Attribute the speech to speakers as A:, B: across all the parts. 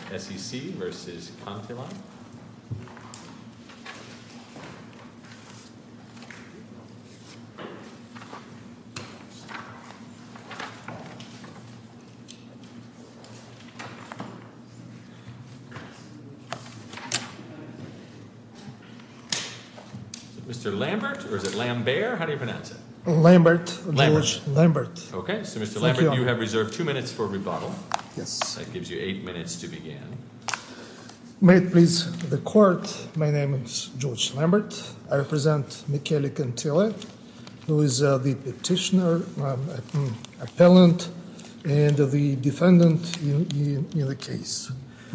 A: SEC versus Cantillon. Mr. Lambert, or is it Lambert? How do you pronounce it?
B: Lambert, George Lambert.
A: Okay, so Mr. Lambert, you have reserved 2 minutes for rebuttal.
B: Yes.
A: That gives you 8 minutes to begin.
B: May it please the court, my name is George Lambert. I represent Michele Cantillon, who is the petitioner, appellant, and the defendant in the case.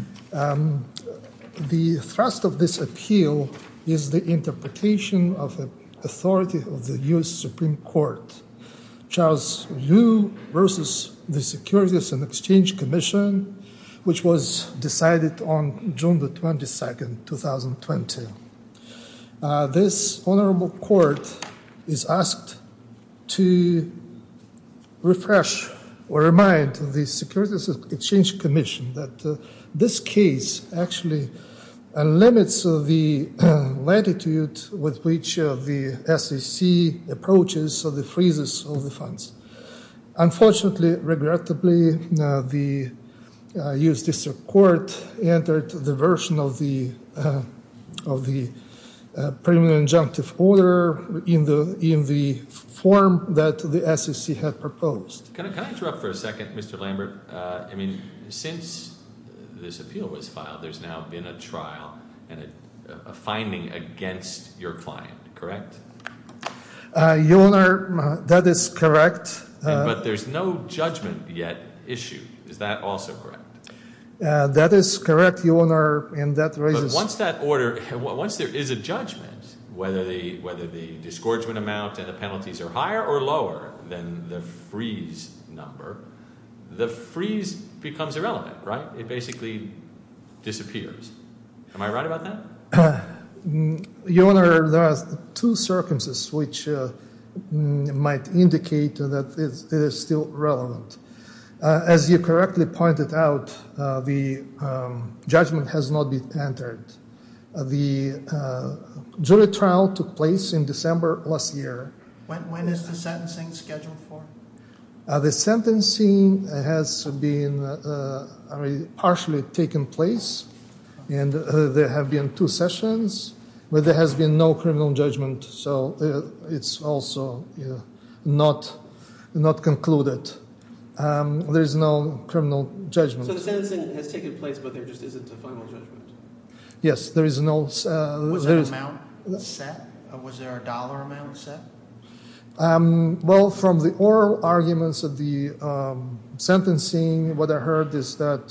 B: The thrust of this appeal is the interpretation of the authority of the U.S. Supreme Court, Charles Liu versus the Securities and Exchange Commission, which was decided on June the 22nd, 2020. This honorable court is asked to refresh or remind the Securities and Exchange Commission that this case actually limits the latitude with which the SEC approaches the freezes of the funds. Unfortunately, regrettably, the U.S. District Court entered the version of the preliminary injunctive order in the form that the SEC had proposed.
A: Can I interrupt for a second, Mr. Lambert? Since this appeal was filed, there's now been a trial and a finding against your client, correct?
B: Your Honor, that is correct.
A: But there's no judgment yet issued. Is that also correct?
B: That is correct, Your Honor, and that raises...
A: But once there is a judgment, whether the disgorgement amount and the penalties are higher or lower than the freeze number, the freeze becomes irrelevant, right? It basically disappears. Am I right about that?
B: Your Honor, there are two circumstances which might indicate that it is still relevant. As you correctly pointed out, the judgment has not been entered. The jury trial took place in December last year.
C: When is the sentencing scheduled for?
B: The sentencing has been partially taken place, and there have been 2 sessions, but there has been no criminal judgment, so it's also not concluded. There is no criminal judgment.
D: So the sentencing has taken place, but there just isn't a final judgment?
B: Yes, there is no...
C: was there an amount set? Or was there a dollar amount set?
B: Well, from the oral arguments of the sentencing, what I heard is that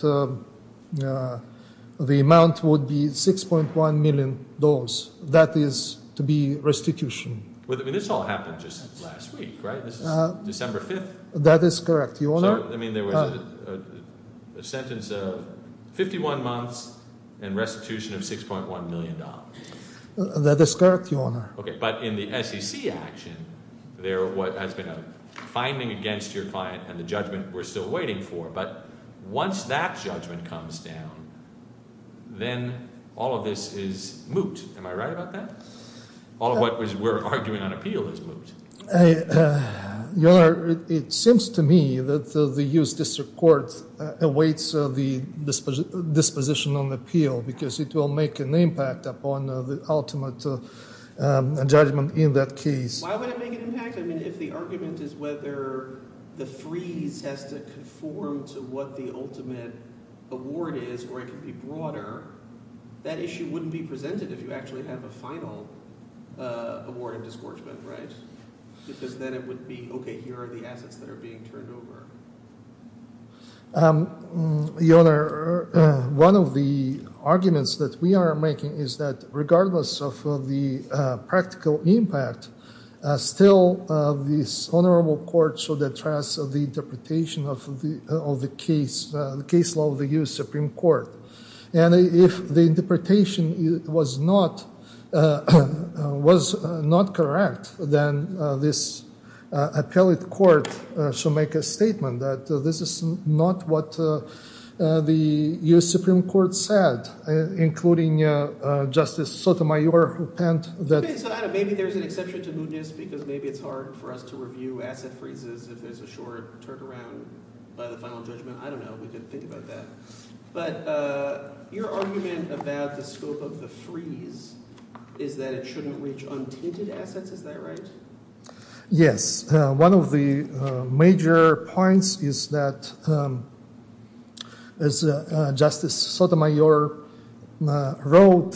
B: the amount would be $6.1 million. That is to be restitution.
A: This all happened just last week, right? This is December 5th?
B: That is correct, Your Honor.
A: So, there was a sentence of 51 months and restitution of $6.1 million.
B: That is correct, Your Honor.
A: Okay, but in the SEC action, there has been a finding against your client and the judgment we're still waiting for. But once that judgment comes down, then all of this is moot. Am I right about that? All of what we're arguing on appeal is moot.
B: Your Honor, it seems to me that the U.S. District Court awaits the disposition on the appeal because it will make an impact upon the ultimate judgment in that case.
D: Why would it make an impact? If the argument is whether the freeze has to conform to what the ultimate award is or it can be broader, that issue wouldn't be presented if you actually have a final award of disgorgement, right? Because then it would be, okay, here are the assets that are being turned over.
B: Your Honor, one of the arguments that we are making is that regardless of the practical impact, still this honorable court should address the interpretation of the case law of the U.S. Supreme Court. And if the interpretation was not correct, then this appellate court should make a statement that this is not what the U.S. Supreme Court said, including Justice Sotomayor, who penned that.
D: Okay, so I don't know, maybe there's an exception to mootness because maybe it's hard for us to review asset freezes if there's a short turnaround by the final judgment. I don't know. We could think about that. But your argument about the scope of the freeze is that it shouldn't reach untainted assets. Is that right?
B: Yes. One of the major points is that, as Justice Sotomayor wrote,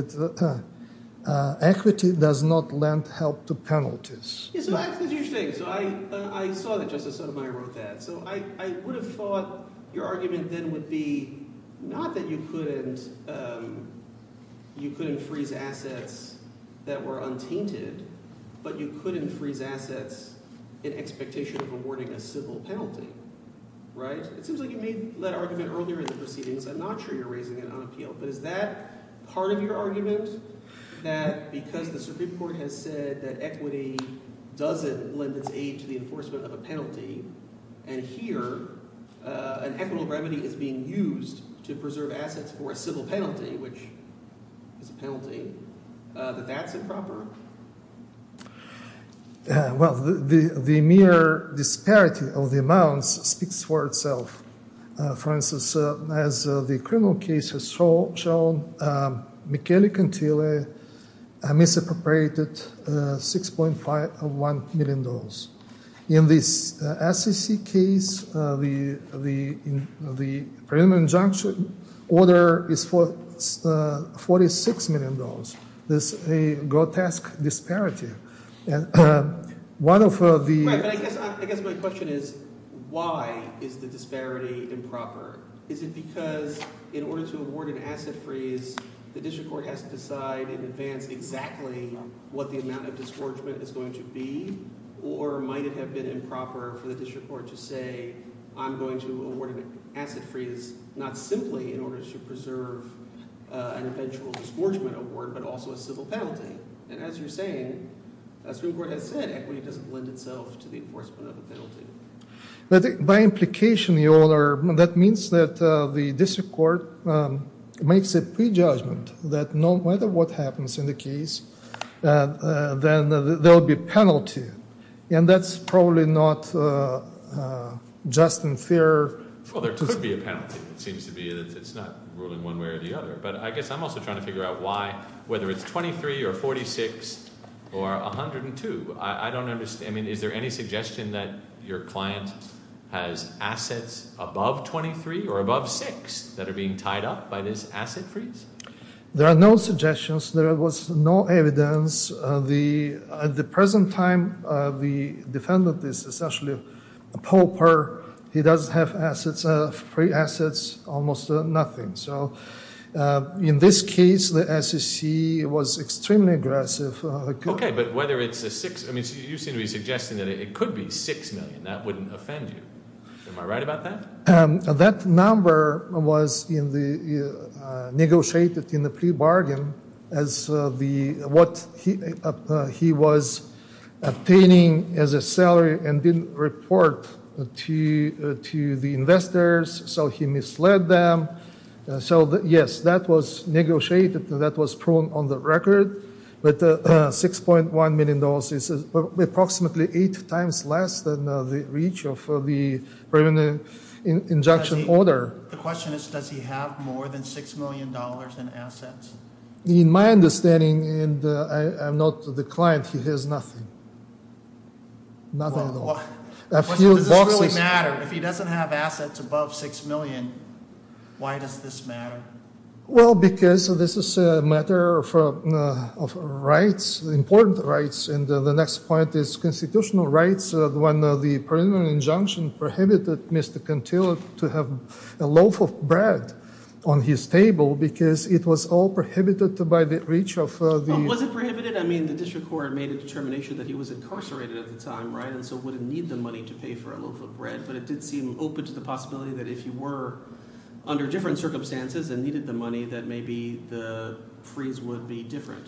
B: equity does not lend help to penalties.
D: Yeah, so that's interesting. So I saw that Justice Sotomayor wrote that. So I would have thought your argument then would be not that you couldn't freeze assets that were untainted, but you couldn't freeze assets in expectation of awarding a civil penalty, right? It seems like you made that argument earlier in the proceedings. I'm not sure you're raising it on appeal, but is that part of your argument, that because the Supreme Court has said that equity doesn't lend its aid to the enforcement of a penalty, and here an equitable remedy is being used to preserve assets for a civil penalty, which is a penalty, that's improper?
B: Well, the mere disparity of the amounts speaks for itself. For instance, as the criminal case has shown, Michele Cantile misappropriated $6.51 million. In this SEC case, the preliminary injunction order is for $46 million. There's a grotesque disparity. And one of the...
D: Right, but I guess my question is, why is the disparity improper? Is it because in order to award an asset freeze, the district court has to decide in advance exactly what the amount of disgorgement is going to be? Or might it have been improper for the district court to say, I'm going to award an asset freeze not simply in order to preserve an eventual disgorgement award, but also a civil penalty? And as you're saying, the Supreme Court has said equity doesn't lend itself to the enforcement of a penalty.
B: But by implication, Your Honor, that means that the district court makes a prejudgment that no matter what happens in the case, then there will be a penalty. And that's probably not just and fair.
A: Well, there could be a penalty. It seems to be that it's not ruling one way or the other. But I guess I'm also trying to figure out why, whether it's 23 or 46 or 102. I don't understand. I mean, is there any suggestion that your client has assets above 23 or above 6 that are being tied up by this asset freeze?
B: There are no suggestions. There was no evidence. At the present time, the defendant is essentially a pauper. He doesn't have assets, free assets, almost nothing. So in this case, the SEC was extremely aggressive.
A: Okay, but whether it's a 6, I mean, you seem to be suggesting that it could be $6 million. That wouldn't offend you. Am I right about that?
B: That number was in the negotiated in the plea bargain as what he was obtaining as a salary and didn't report to the investors, so he misled them. Yes, that was negotiated. That was proven on the record. But $6.1 million is approximately 8 times less than the reach of the preliminary injunction order.
C: The question is, does he have more than $6 million in assets?
B: In my understanding, and I'm not the client, he has nothing. Nothing at all.
C: Does this really matter? If he doesn't have assets above $6 million, why does this matter?
B: Well, because this is a matter of rights, important rights, and the next point is constitutional rights. When the preliminary injunction prohibited Mr. Cantile to have a loaf of bread on his table because it was all prohibited by the reach of the...
D: Well, was it prohibited? I mean, the district court made a determination that he was incarcerated at the time, right? And so wouldn't need the money to pay for a loaf of bread. But it did seem open to the possibility that if you were under different circumstances and needed the money, that maybe the freeze would be different.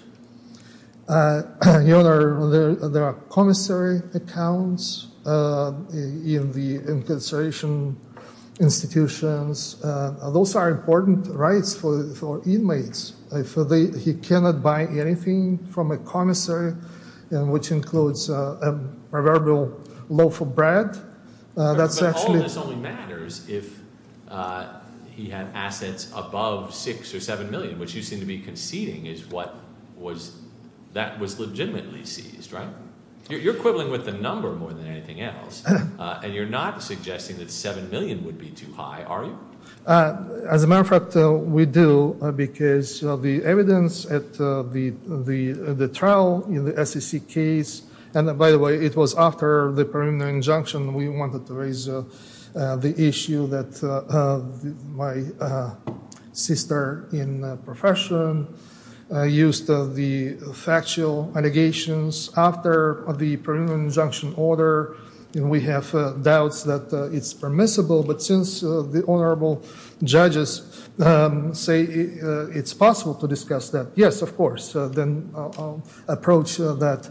B: Your Honor, there are commissary accounts in the incarceration institutions. Those are important rights for inmates. If he cannot buy anything from a commissary, which includes a proverbial loaf of bread, that's
A: but
B: actually...
A: all of this only matters if he had assets above 6 or 7 million, which you seem to be conceding is what was legitimately seized, right? You're quibbling with the number more than anything else, and you're not suggesting that 7 million would be too high, are you?
B: As a matter of fact, we do, because the evidence at the trial in the SEC case, and by the way, it was after the preliminary injunction, we wanted to raise the issue that my sister in profession used the factual allegations after the preliminary injunction order, and we have doubts that it's permissible, but since the honorable judges say it's possible to discuss that, yes, of course, then I'll approach that.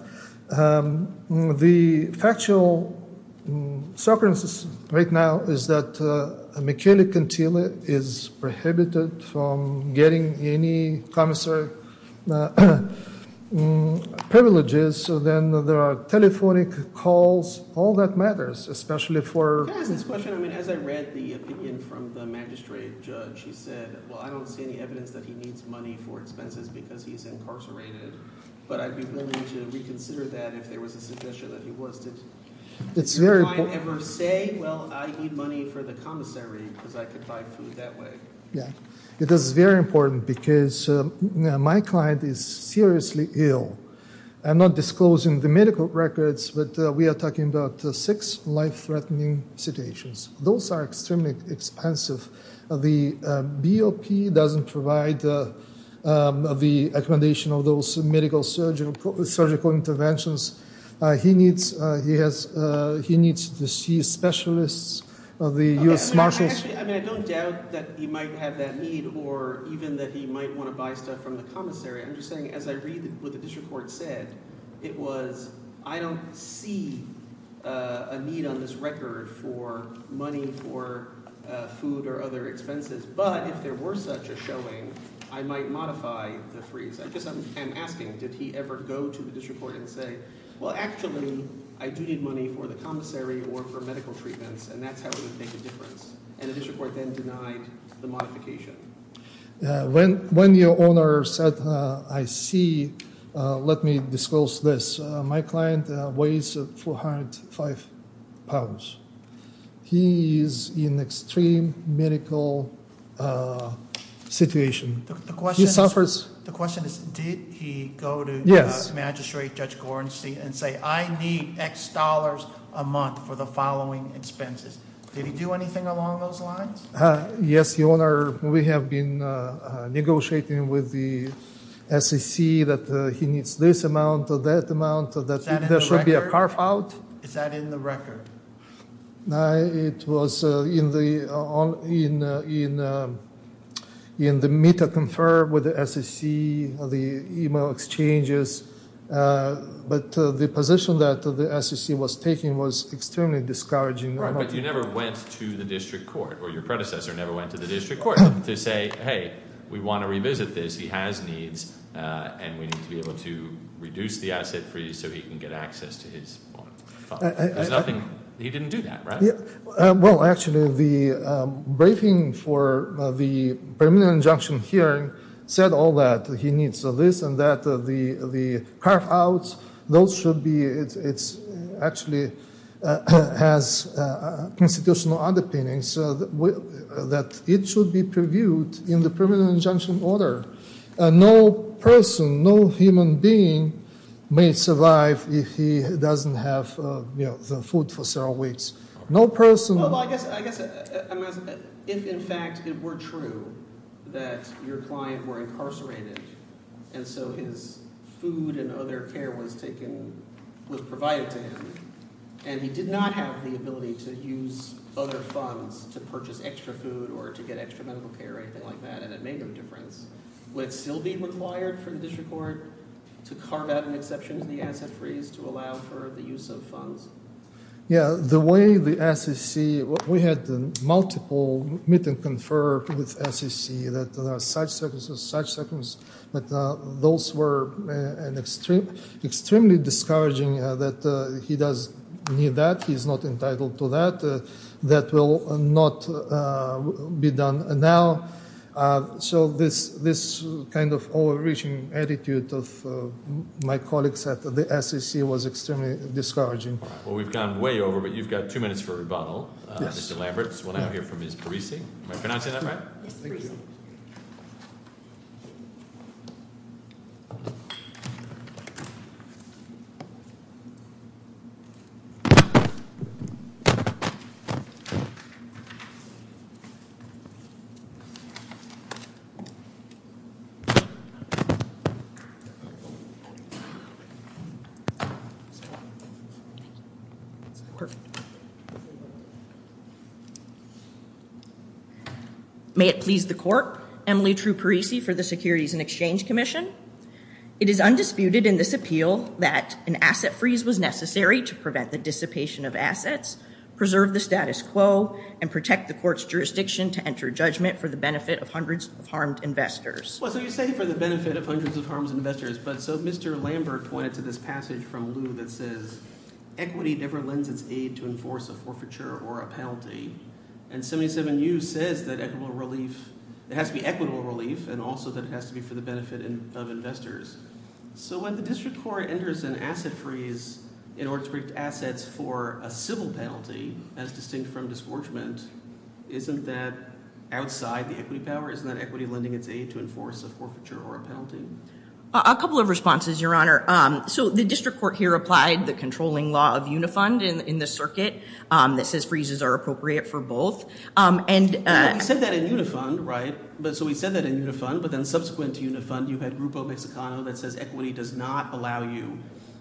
B: The factual circumstances right now is that Michele Cantile is prohibited from getting any commissary privileges, so then there are telephonic calls, all that matters, especially for...
D: Can I ask this question? I mean, as I read the opinion from the magistrate judge, he said, well, I don't see any evidence that he needs money for expenses because he's incarcerated, but I'd be willing to reconsider that if there was a suggestion that he was. Did your client ever say, well, I need money for the commissary because I could buy food that way?
B: Yeah. It is very important because my client is seriously ill. I'm not disclosing the medical records, but we are talking about 6 life-threatening situations. Those are extremely expensive. The BOP doesn't provide the accommodation of those medical surgical interventions. He needs to see specialists. The U.S. Marshals.
D: I don't doubt that he might have that need, or even that he might want to buy stuff from the commissary. I'm just saying, as I read what the district court said, it was, I don't see a need on this record for money for food or other expenses. But if there were such a showing, I might modify the freeze. I'm asking, did he ever go to the district court and say, well, actually, I do need money for the commissary or for medical treatments, and that's how it would make a difference. And the district court then denied the modification.
B: When your owner said, I see, let me disclose this. My client weighs 405 pounds. He is in extreme medical situation.
C: The question
B: he suffers.
C: The question is, did he go to Magistrate Judge Gorenstein and say, I need X dollars a month for the following expenses? Did he do anything along those lines?
B: Yes, Your Honor. We have been negotiating with the SEC that he needs this amount or that amount, that there should be a carve-out.
C: Is that in the record?
B: It was in the meet and confer with the SEC, the email exchanges, but the position that the SEC was taking was extremely discouraging.
A: Right, but you never went to the district court, or your predecessor never went to the district court to say, hey, we want to revisit this, he has needs, and we need to be able to reduce the asset freeze so he can get access to his funds. There's nothing... He didn't do that, right?
B: Yeah. Well, actually, the briefing for the preliminary injunction hearing said all that. He needs this and that. The carve-outs, those should be, it's actually has constitutional underpinnings that it should be previewed in the preliminary injunction order. No person, no human being may survive if he doesn't have the food for several weeks. No person...
D: Well, I guess I'm asking, if in fact it were true that your client were incarcerated and so his food and other care was provided to him, and he did not have the ability to use other funds to purchase extra food or to get extra medical care or anything like that, and it made no difference, would it still be required for the district court to carve out an exception to the asset freeze to allow for the use of funds?
B: Yeah, the way the SEC, we had multiple meet and confer with SEC that there are such circumstances, but those were extremely discouraging that he does need that, he's not entitled to that, that will not be done now. So this kind of overreaching attitude of my colleagues at the SEC was extremely discouraging.
A: Well, we've gone way over, but you've got 2 minutes for rebuttal.
B: Yes.
A: Mr. Lambert, we'll now hear from Ms. Parisi. Am I pronouncing that right?
E: Yes, Parisi. May it please the Court, Emily True Parisi for the Securities and Exchange Commission. It is undisputed in this appeal that an asset freeze was necessary to prevent the dissipation of assets, preserve the status quo, and protect the Court's jurisdiction to enter judgment for the benefit of hundreds of harmed investors.
D: Well, so you say for the benefit of hundreds of harmed investors, but so Mr. Lambert pointed to this passage from Liu that says, equity never lends its aid to enforce a forfeiture or a penalty. And 77U says that equitable relief, it has to be equitable relief, and also that it has to be for the benefit of investors. So when the district court enters an asset freeze in order to protect assets for a civil penalty, as distinct from disgorgement, isn't that outside the equity power? Isn't that equity lending its aid to enforce a forfeiture or a penalty?
E: A couple of responses, Your Honor. So the district court here applied the controlling law of Unifund in the circuit that says freezes are appropriate for both.
D: We said that in Unifund, right? But so we said that in Unifund, but then subsequent to Unifund, you had Grupo Mexicano that says equity does not allow you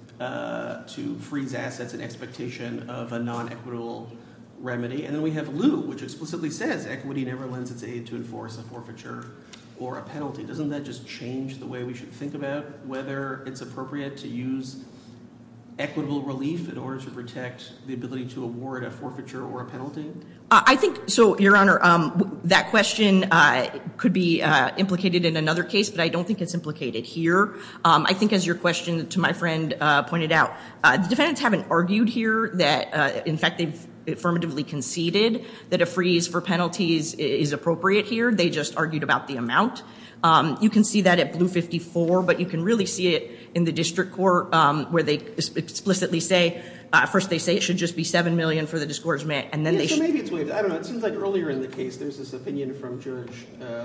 D: to freeze assets in expectation of a non-equitable remedy. And then we have Liu, which explicitly says equity never lends its aid to enforce a forfeiture or a penalty. Doesn't that just change the way we should think about whether it's appropriate to use equitable relief in order to protect the ability to award a forfeiture or a penalty?
E: I think so, Your Honor. That question could be implicated in another case, but I don't think it's implicated here. I think as your question to my friend pointed out, the defendants haven't argued here that, in fact, they've affirmatively conceded that a freeze for penalties is appropriate here. They just argued about the amount. You can see that at Blue 54, but you can really see it in the district court where they explicitly say, first they say it should just be $7 million for the disgorgement, and then
D: so maybe it's waived. I don't know. It seems like earlier in the case there's this opinion from Judge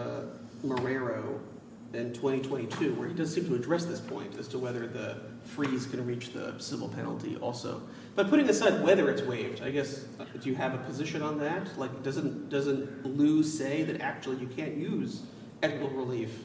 D: Marrero in 2022 where he does seem to address this point as to whether the freeze can reach the civil penalty also. But putting aside whether it's waived, I guess, do you have a position on that? Like, doesn't Liu say that actually you can't use equitable relief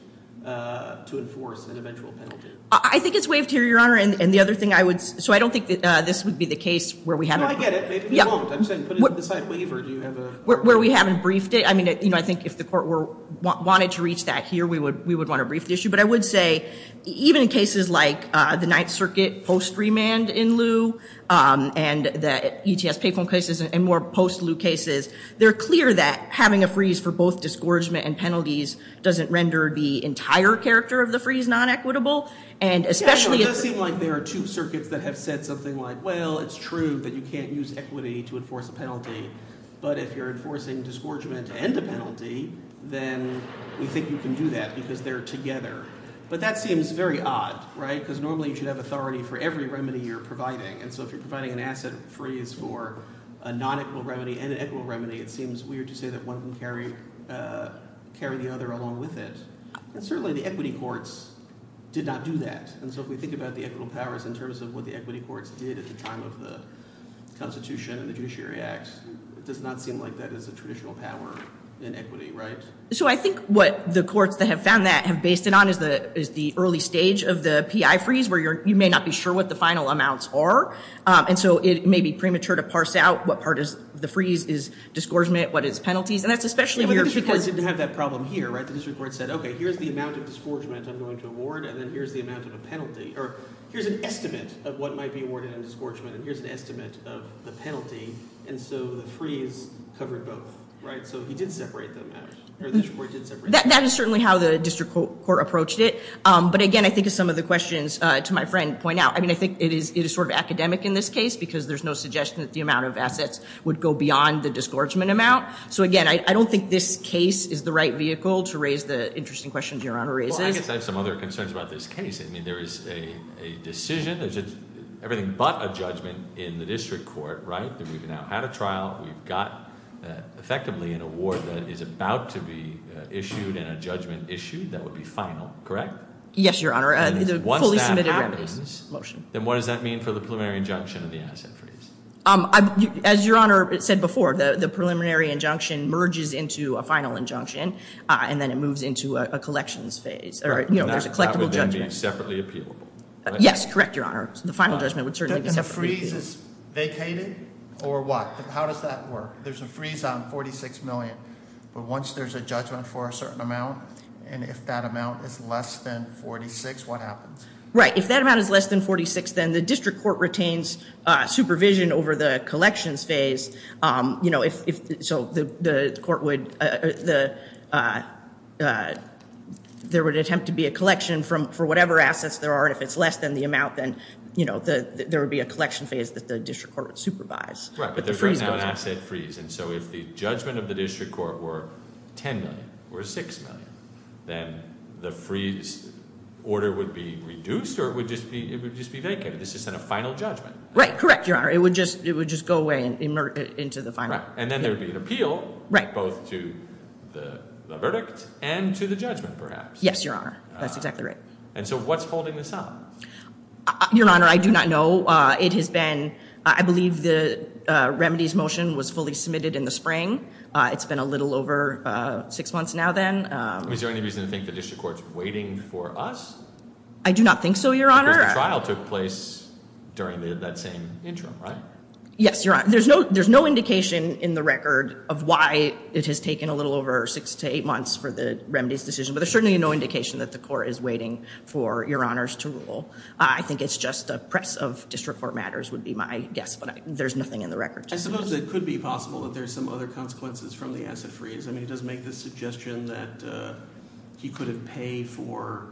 D: to enforce an eventual penalty?
E: I think it's waived here, Your Honor, and the other thing I would, so I don't think that this would be the case where we haven't.
D: No, I get it. Maybe you won't. I'm saying put it aside waiver. Do you have a?
E: Where we haven't briefed it. I mean, I think if the court wanted to reach that here, we would want to brief the issue. But I would say, even in cases like the Ninth Circuit post-remand in Liu and the ETS payphone cases and more post-Liu cases, they're clear that having a freeze for both disgorgement and penalties doesn't render the entire character of the freeze non-equitable. And especially
D: it does seem like there are two circuits that have said something like, well, it's true that you can't use equity to enforce a penalty, but if you're enforcing disgorgement and a penalty, then we think you can do that because they're together. But that seems very odd, right? Because normally you should have authority for every remedy you're providing. And so if you're providing an asset freeze for a non-equitable remedy and an equitable remedy, it seems weird to say that one of them carry the other along with it. And certainly the equity courts did not do that. And so if we think about the equitable powers in terms of what the equity courts did at the time of the Constitution and the Judiciary Act, it does not seem like that is a traditional power in equity, right?
E: So I think what the courts that have found that have based it on is the early stage of the PI freeze where you may not be sure what the final amounts are. And so it may be premature to parse out what part is the freeze is disgorgement, what is penalties, and that's especially
D: here
E: here
D: because... The
E: because...
D: district court didn't have that problem here, right? The district court said, okay, here's the amount of disgorgement I'm going to award, and then here's the amount of a penalty, or here's an estimate of what might be awarded in disgorgement, and here's an estimate of the penalty, and so the freeze covered both, right? So he did separate them out. Or the district court did separate them out.
E: That is certainly how the district court approached it. But again, I think as some of the questions to my friend point out, I mean, I think it is sort of academic in this case because there's no suggestion that the amount of assets would go beyond the disgorgement amount. So again, I don't think this case is the right vehicle to raise the interesting questions Your Honor raises.
A: Well, I guess I have some other concerns about this case. I mean, there is a decision. There's everything but a judgment in the district court, right? That we've now had a trial. We've got effectively an award that is about to be issued and a judgment issued that would be final, correct?
E: Yes, Your Honor. The
A: once
E: fully
A: that
E: submitted
A: happens,
E: remedies motion.
A: Then what does that mean for the preliminary injunction and the asset freeze?
E: As Your Honor said before, the preliminary injunction merges into a final injunction, and then it moves into a collections phase. Or, there's a collectible
A: that would
E: judgment.
A: Then be separately appealable. Right?
E: Yes, correct, Your Honor. So the final judgment would certainly be separately
C: And the freeze is vacated, or what? How does that work? There's a freeze on $46 million, but once there's a judgment for a certain amount, and if that amount is less than 46, what happens?
E: Right. If that amount is less than 46, then the district court retains supervision over the collections phase. If so, the court would there would attempt to be a collection for whatever assets there are, and if it's less than the amount, then there would be a collection phase that the district court would supervise.
A: Right, but there's right now an asset freeze, and so if the judgment of the district court were $10 million or $6 million, then the freeze order would be reduced, or it would just be vacated. This is in a final judgment.
E: Right, correct, Your Honor. It would just go away and into the final.
A: Right, and then there would be an appeal,
E: right,
A: both to the verdict and to the judgment, perhaps.
E: Yes, Your Honor. That's exactly right.
A: And so, what's holding this up?
E: Your Honor, I do not know. It has been, I believe, the remedies motion was fully submitted in the spring. It's been a little over 6 months now. Then,
A: is there any reason to think the district court's waiting for us?
E: I do not think so, Your Honor.
A: Because the trial took place during that same interim, right?
E: Yes, Your Honor. There's no indication in the record of why it has taken a little over 6 to 8 months for the remedies decision, but there's certainly no indication that the court is waiting for Your Honors to rule. I think it's just a press of district court matters would be my guess, but there's nothing in the record.
D: I suppose it could be possible that there's some other consequences from the asset freeze. I mean, it does make the suggestion that he couldn't pay for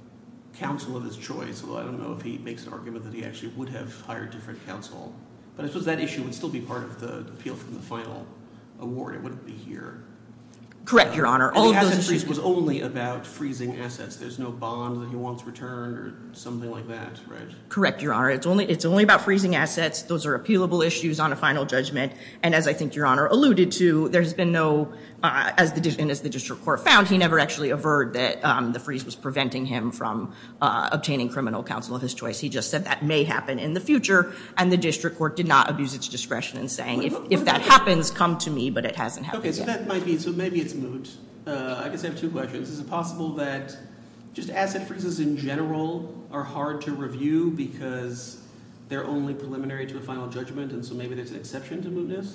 D: counsel of his choice, although I don't know if he makes an argument that he actually would have hired different counsel. But I suppose that issue would still be part of the appeal from the final award. It wouldn't be here.
E: Correct, Your Honor.
D: All of those asset freeze was only about freezing assets. There's no bond that he wants returned or something like that, right? Correct,
E: Your Honor. It's only about freezing assets. Those are appealable issues on a final judgment. And as I think Your Honor alluded to, there's been no, as the district court found, he never actually averred that the freeze was preventing him from obtaining criminal counsel of his choice. He just said that may happen in the future, and the district court did not abuse its discretion in saying, if that happens, come to me, but it hasn't happened yet.
D: Okay, so that might be, so maybe it's moot. I guess I have 2 questions. Is it possible that just asset freezes in general are hard to review because they're only preliminary to a final judgment, and so maybe there's an exception to mootness?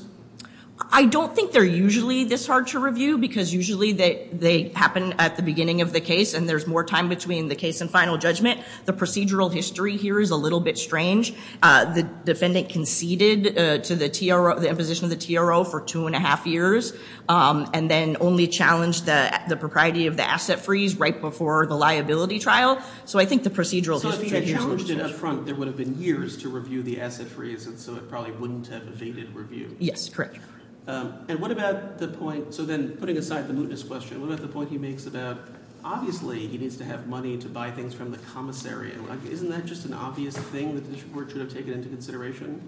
E: I don't think they're usually this hard to review because usually they happen at the beginning of the case and there's more time between the case and final judgment. The procedural history here is a little bit strange. The defendant conceded to the TRO, the imposition of the TRO for 2.5 years, and then only challenged the propriety of the asset freeze right before the liability trial. So I think the procedural history...
D: So if he had challenged it up front, there would have been years to review the asset freeze, and so it probably wouldn't have evaded review.
E: Yes, correct.
D: And what about the point, so then putting aside the mootness question, what about the point he makes about, obviously he needs to have money to buy things from the commissary. Isn't that just an obvious thing that the district court should have taken into consideration?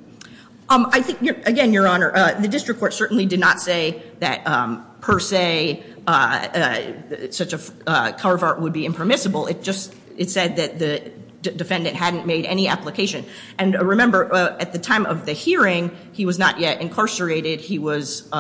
E: I think, again, Your Honor, the district court certainly did not say that per se such a carve-out would be impermissible. It said that the defendant hadn't made any application. And remember, at the time of the hearing, he was not yet incarcerated. He was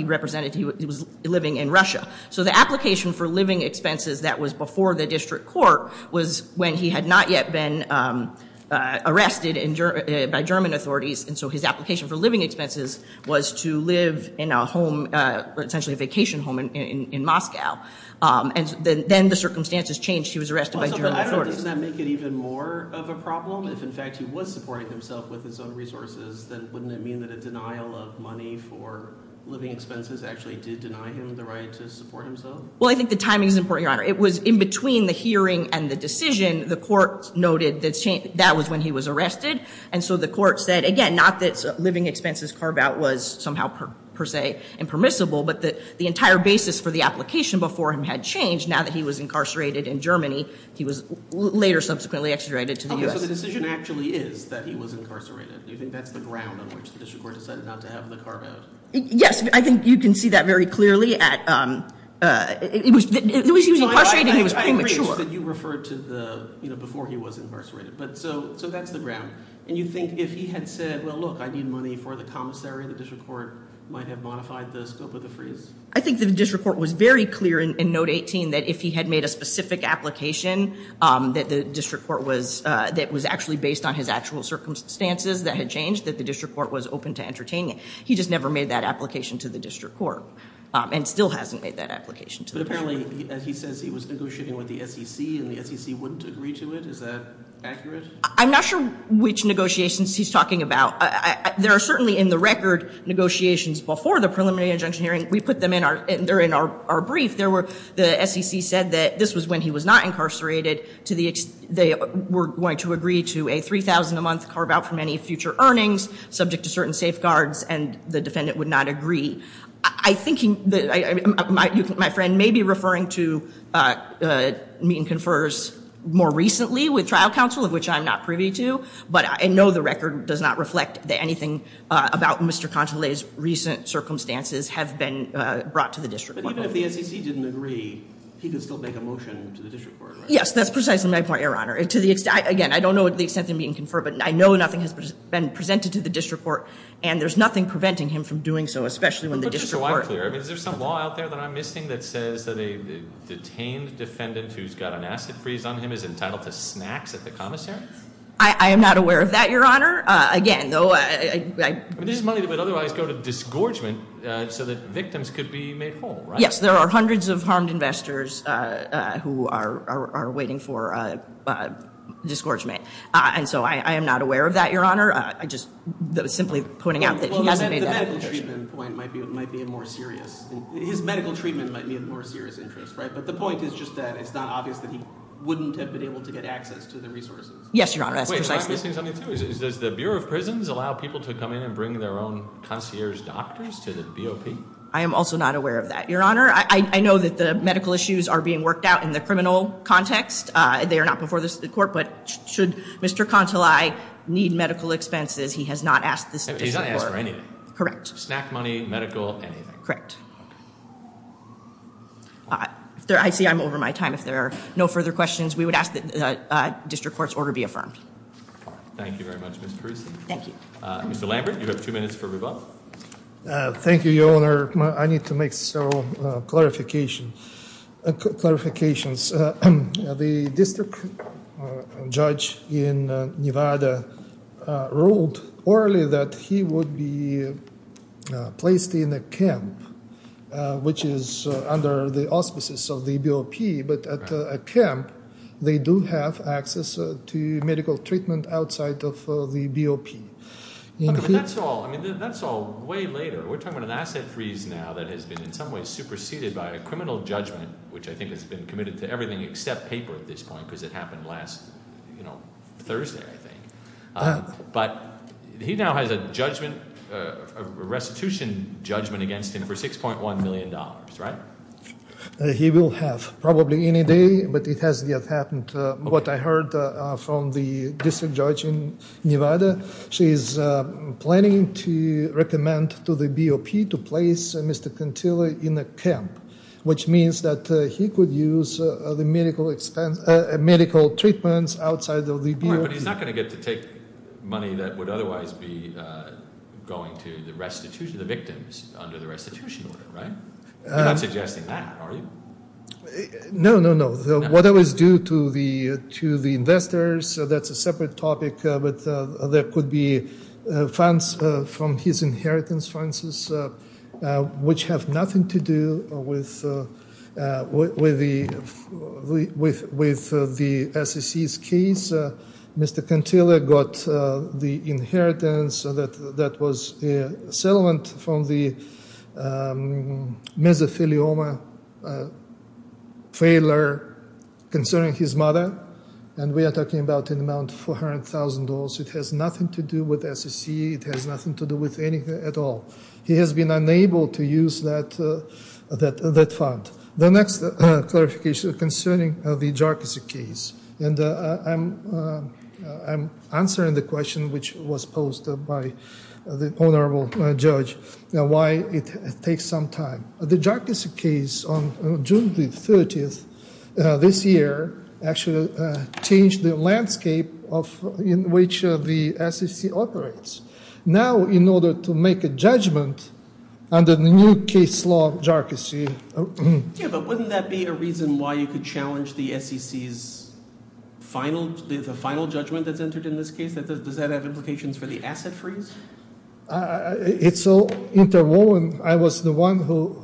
E: living in Russia. So the application for living expenses that was before the district court was when he had not yet been arrested by German authorities, and so his application for living expenses was to live in a home, essentially a vacation home in Moscow. And then the circumstances changed. He was arrested by German authorities.
D: Doesn't that make it even more of a problem? If in fact he was supporting himself with his own resources, then wouldn't it mean that a denial of money for living expenses actually did deny him the right to support himself?
E: Well, I think the timing is important, Your Honor. It was in between the hearing and the decision. The court noted that that was when he was arrested. And so the court said, again, not that living expenses carve-out was somehow per se impermissible, but that the entire basis for the application before him had changed now that he was incarcerated in Germany. He was later subsequently extradited to the U.S.
D: So the decision actually is that he was incarcerated. Do you think that's the ground on which the district court decided not to have the carve-out?
E: Yes, I think you can see that very clearly at he was incarcerated and he was premature.
D: I agree. It's just that you referred to the, before he was incarcerated. But so that's the ground. And you think if he had said, well, look, I need money for the commissary, the district court might have modified the scope of the freeze?
E: I think the district court was very clear in Note 18 that if he had made a specific application that the district court was that was actually based on his actual circumstances that had changed, that the district court was open to entertaining it. He just never made that application to the district court and still hasn't made that application to the district court.
D: But apparently, as he says, he was negotiating with the SEC and the SEC wouldn't agree to it. Is that accurate?
E: I'm not sure which negotiations he's talking about. There are certainly in the record negotiations before the preliminary injunction hearing. We put them they're in our brief. The SEC said that this was when he was not incarcerated. They were going to agree to a $3,000 a month carve out from any future earnings, subject to certain safeguards, and the defendant would not agree. I think my friend may be referring to meet and confers more recently with trial counsel, of which I'm not privy to, but I know the record does not reflect that anything about Mr. Cantelet's recent circumstances have been brought to the district court.
D: But even if the SEC didn't agree, he could still make a motion to the district court, right?
E: Yes, that's precisely my point, Your Honor. To the extent, again, I don't know the extent of meet and confer, but I know nothing has been presented to the district court, and there's nothing preventing him from doing so, especially when the district court.
A: But just so I'm clear, I mean, is there some law out there that I'm missing that says that a detained defendant who's got an asset freeze on him is entitled to snacks at the commissary?
E: I am not aware of that, Your Honor. Again, though, I
A: mean, this is money that would otherwise go to disgorgement so that victims could be made whole, right?
E: Yes, there are hundreds of harmed investors who are waiting for disgorgement. And so I am not aware of that, Your Honor. I just simply pointing out that he hasn't made that application.
D: The medical treatment point might be a more serious. His medical treatment might be a more serious interest, right? But the point is just that it's not obvious that he wouldn't have been able to get access to the resources.
E: Yes, Your Honor, that's
A: precisely.
E: precisely.
A: Wait, am I missing something too? Does the Bureau of Prisons allow people to come in and bring their own concierge doctors to the BOP?
E: I am also not aware of that, Your Honor. I know that the medical issues are being worked out in the criminal context. They are not before the court, but should Mr. Cantelet need medical expenses, he has not asked this district court.
A: He's not asked for anything?
E: Correct.
A: Snack money, medical, anything?
E: Correct. I see I'm over my time. If there are no further questions, we would ask that the district court's order be affirmed.
A: Thank you very much, Ms. Parisi.
E: Thank you.
A: Mr. Lambert, you have 2 minutes for rebuttal.
B: Thank you, Your Honor. I need to make several clarifications. The district judge in Nevada ruled orally that he would be placed in a camp, which is under the auspices of the BOP, but at a camp, they do have access to medical treatment outside of the BOP.
A: Okay, but that's all. I mean, that's all way later. We're talking about an asset freeze now that has been in some ways superseded by a criminal judgment, which I think has been committed to everything except paper at this point because it happened last, Thursday, I think. But he now has a judgment, a restitution judgment against him for $6.1 million, right?
B: He will have probably any day, but it hasn't yet happened. What I heard from the district judge in Nevada, she is planning to recommend to the BOP to place Mr. Cantelet in a camp, which means that he could use the medical treatments outside of the BOP.
A: Right, but he's not going to get to take money that would otherwise be going to the restitution, the victims under the restitution order, right? You're not suggesting that, are you?
B: No. What I was due to the investors, that's a separate topic, but there could be funds from his inheritance, for instance, which have nothing to do with the SEC's case. Mr. Cantilla got the inheritance that was a settlement from the mesothelioma failure concerning his mother, and we are talking about an amount of $400,000. It has nothing to do with SEC. It has nothing to do with anything at all. He has been unable to use that fund. The next clarification concerning the Jarkissi case, and I'm answering the question which was posed by the honorable judge, why it takes some time. The Jarkissi case on June the 30th this year actually changed the landscape in which the SEC operates. Now, in order to make a judgment under the new case law of Jarkissi.
D: Yeah, but wouldn't that be a reason why you could challenge the SEC's the final judgment that's entered in this case? Does that have implications for the asset freeze?
B: It's all interwoven. I was the one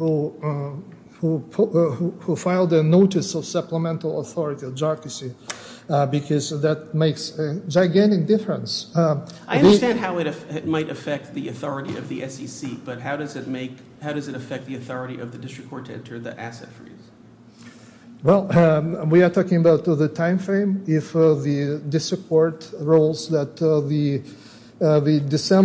B: who filed a notice of supplemental authority of Jarkissi because that makes a gigantic difference.
D: I understand how it might affect the authority of the SEC, but how does it affect the authority of the district court to enter the asset freeze?
B: Well, we are talking about the time frame. If the district court rules that the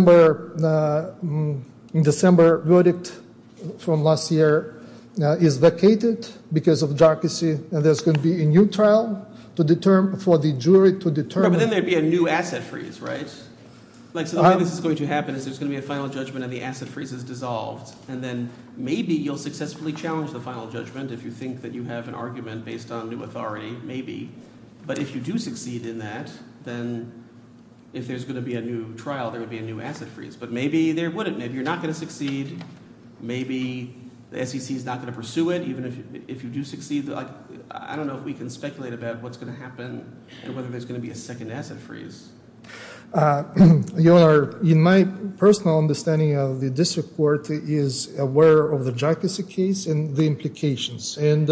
B: December verdict from last year is vacated because of Jarkissi, and there's going to be a new trial for the jury to determine.
D: No, but then there'd be a new asset freeze, right? So the way this is going to happen is there's going to be a final judgment and the asset freeze is dissolved, and then maybe you'll successfully challenge the final judgment if you think that you have an argument based on new authority, maybe. But if you do succeed in that, then if there's going to be a new trial, there would be a new asset freeze. But maybe there wouldn't. Maybe you're not going to succeed. Maybe the SEC is not going to pursue it, even if you do succeed. I don't know if we can speculate about what's going to happen and whether there's going to be a second asset freeze.
B: Your Honor, in my personal understanding of the district court is aware of the Jarkissi case and the implications. And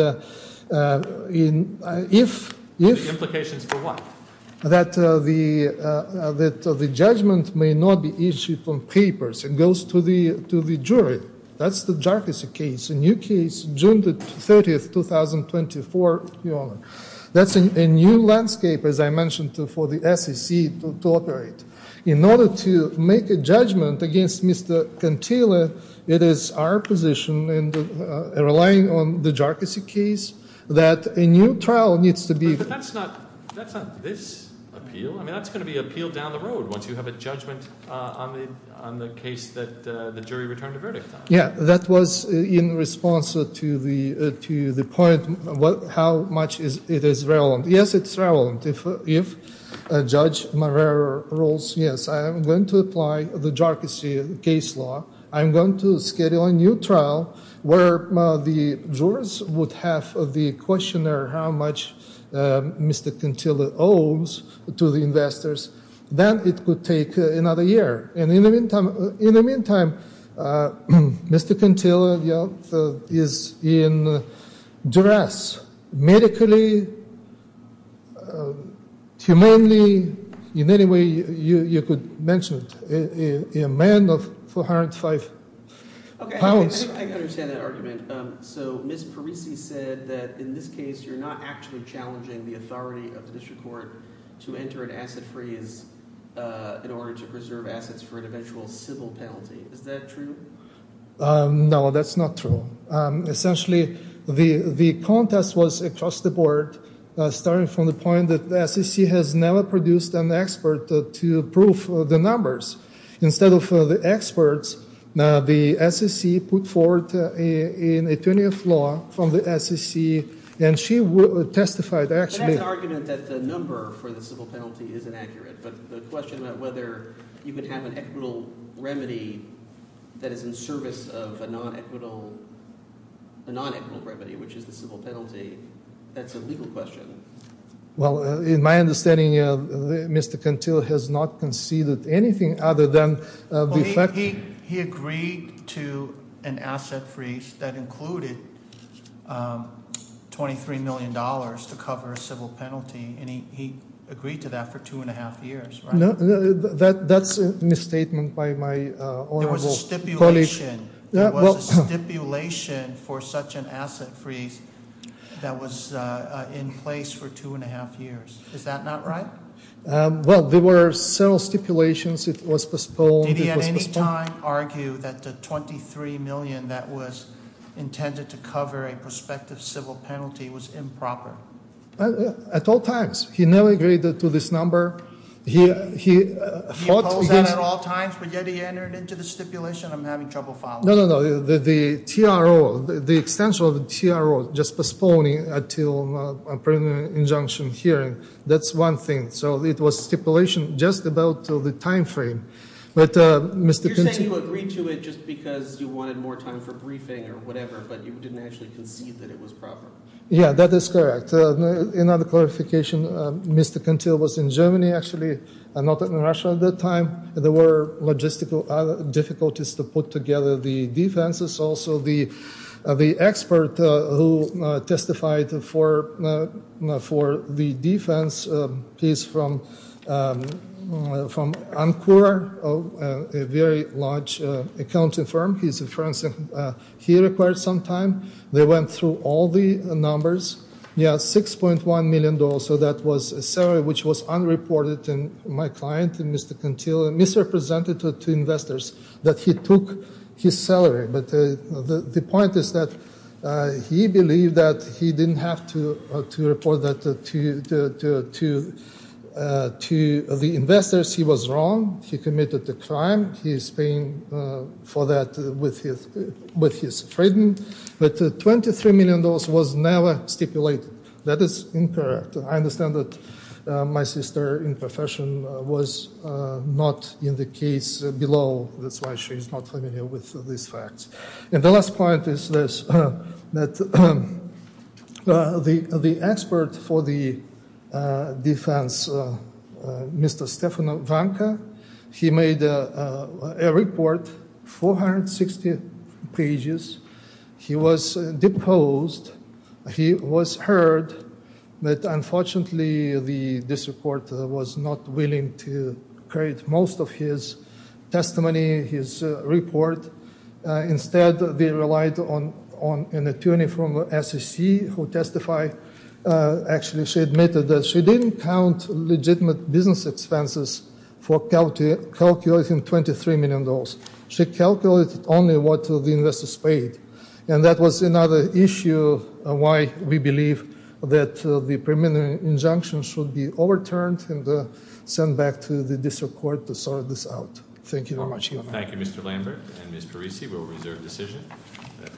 B: if
A: the implications for what?
B: That the judgment may not be issued on papers, it goes to the jury. That's the Jarkissi case. A new case, June the 30th, 2024, Your Honor. That's a new landscape, as I mentioned, for the SEC to operate. In order to make a judgment against Mr. Cantilla, it is our position, and relying on the Jarkissi case, that a new trial needs to be.
A: But that's not this appeal. I mean, that's going to be appealed down the road once you have a judgment on the case that the jury returned a verdict on.
B: Yeah, that was in response to the point how much it is relevant. Yes, it's relevant. If Judge Marrero rules, yes, I am going to apply the Jarkissi case law. I'm going to schedule a new trial where the jurors would have the questionnaire how much Mr. Cantilla owes to the investors. Then it could take another year. And in the meantime, Mr. Cantilla is in duress, medically, humanely, in any way you could mention it. A man of 405 pounds.
D: I understand that argument. So Ms. Parisi said that in this case you're not actually challenging the authority of the district court to enter an asset freeze in order to preserve assets for an eventual civil penalty. Is that true?
B: No, that's not true. Essentially, the contest was across the board, starting from the point that the SEC has never produced an expert to prove the numbers. Instead of the experts, the SEC put forward an attorney of law from the SEC, and she testified actually.
D: But that's an argument that the number for the civil penalty is inaccurate. But the question about whether you could have an equitable remedy that is in service of a non-equitable a non-equitable remedy, which is the civil penalty, that's a legal question.
B: Well, in my understanding, Mr. Cantil has not conceded anything other than the fact...
C: He agreed to an asset freeze that included $23 million to cover a civil penalty, and he agreed to that for 2.5 years, right?
B: No, that's a misstatement by my honorable
C: There was a
B: colleague.
C: stipulation. There was a stipulation for such an asset freeze that was in place for 2.5 years. Is that not right?
B: Well, there were several stipulations. It was postponed.
C: Did he at any time argue that the $23 million that was intended to cover a prospective civil penalty was improper?
B: At all times. He never agreed to this number. He fought
C: opposed
B: against...
C: that at all times, but yet he entered into the stipulation. I'm having trouble following.
B: No. The TRO, the extension of the TRO, just postponing until a preliminary injunction hearing, that's one thing. So it was stipulation just about the time frame. But Mr.
D: You're saying you agreed to it just because you wanted more time for briefing or whatever, but you didn't actually concede that it was proper.
B: Yeah, that is correct. Another clarification, Mr. Cantil was in Germany, actually, not in Russia at that time. There were logistical difficulties to put together the defenses. Also, the expert who testified for the defense, he's from Ancora, a very large accounting firm. He's a forensic. He required some time. They went through all the numbers. Yeah, $6.1 million. So that was a salary which was unreported. And my client, Mr. Cantil, misrepresented to investors that he took his salary. But the point is that he believed that he didn't have to report that to the investors. He was wrong. He committed the crime. He is paying for that with his freedom. But $23 million was never stipulated. That is incorrect. I understand that my sister in profession was not in the case below. That's why she is not familiar with these facts. And the last point is this, that the expert for the defense, Mr. Stefano Vanka, he made a report, 460 pages. He was deposed. He was heard, but unfortunately the district court was not willing to create most of his testimony, his report. Instead, they relied on an attorney from SEC who testified. Actually, she admitted that she didn't count legitimate business expenses for calculating $23 million. She calculated only what the investors paid. And that was another issue why we believe that the preliminary injunction should be overturned and sent back to the district court to sort this out. Thank you very much, Your Honor.
A: Thank you, Mr. Lambert and Ms. Parisi. We'll reserve decision.